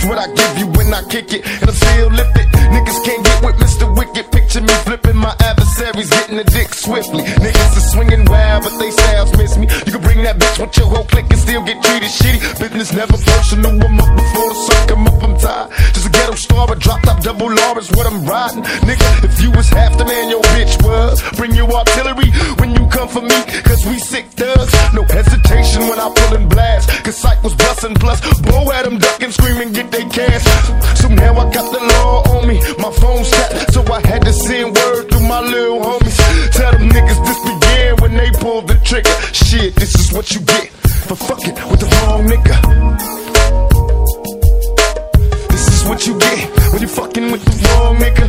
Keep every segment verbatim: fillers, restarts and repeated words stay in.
what I give you when I kick it, and I'm still lifted. Niggas can't get with Mister Wicked. Picture me flipping my adversaries, getting the dick swiftly. Niggas are swinging wild, but they styles miss me. You can bring that bitch with your whole clique and still get treated shitty. Business never personal, I'm up before the sun come up, I'm tired. Just a ghetto star, but drop top double R is what I'm riding. Nigga, if you was half the man your bitch was, bring your artillery when you come for me, cause we sick thugs. No hesitation when I pull and blast, cause Sight was bustin', plus Bo had them ducking, screaming, get they cash. So now I got the law on me, my phone's tapped, so I had to send word through my little homies. Tell them niggas this began when they pulled the trigger. Shit, this is what you get for fucking with the wrong nigga. This is what you get when you fucking with the wrong nigga.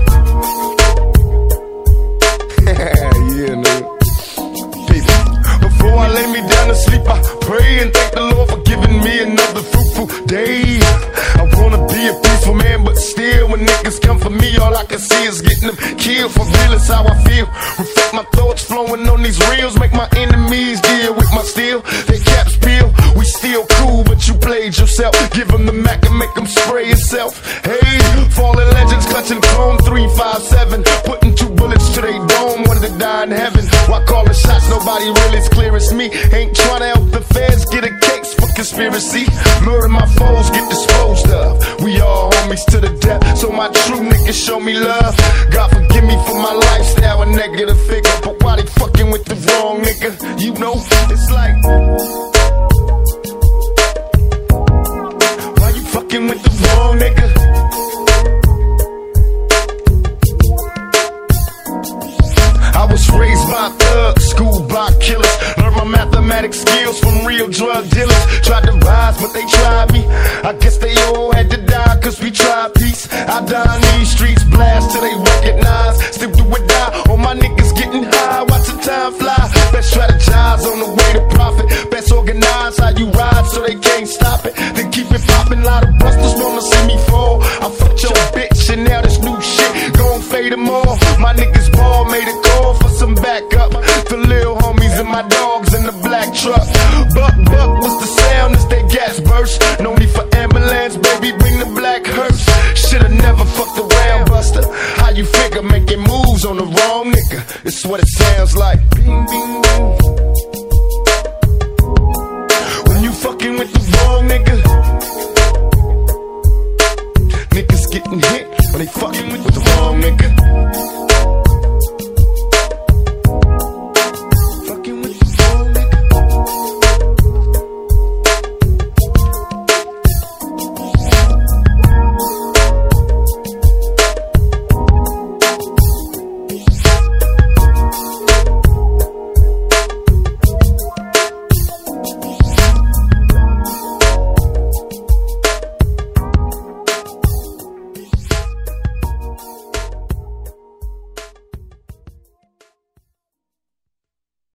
Yeah, nigga. Before I lay me down to sleep, I pray and thank the Lord for giving me another fruitful day. I wanna be a peaceful man, but still when niggas come for me, all I can see is getting them killed. For real is how I feel. Reflect my thoughts flowing on these reels, make my enemies deal with my steel. They caps peel, we still cool, but you played yourself. Give them the Mac and make them spray yourself. Hey, fallen legends clutching chrome three five seven, putting two bullets to they dome, one to die in heaven. Why calling shots? Nobody really as clear as me. Ain't trying to help the feds get a case for conspiracy. Murder my foes, get disposed of. We all homies to the death, so my true niggas show me love. God forgive me for my lifestyle, a negative figure, but why they fucking with the wrong nigga? You know, it's like, why you fucking with the wrong nigga? I was raised by thugs, schooled by killers. Learned my mathematics skills from real drug dealers. Tried to rise, but they tried me. I guess they all had to die, cause we tried peace. I die in these streets, blast till they recognize. Still do or die, all my niggas getting high. Watch the time fly. Best strategize on the way to profit. Best organize how you ride so they can't stop it. Then keep it poppin', lot of busters wanna see me fall. I fucked your bitch and now this new shit gon' fade them all. My niggas ball, made a call for some backup. The lil homies and my dogs in the black truck. Buck, buck was the sound as they gas burst. No need for ambulance, baby, bring the black hearse. Shoulda never fucked around, buster. How you figure making moves on the wrong nigga? It's what it sounds like. Bing, bing, bing. When you fucking with the wrong nigga, niggas getting hit when they fucking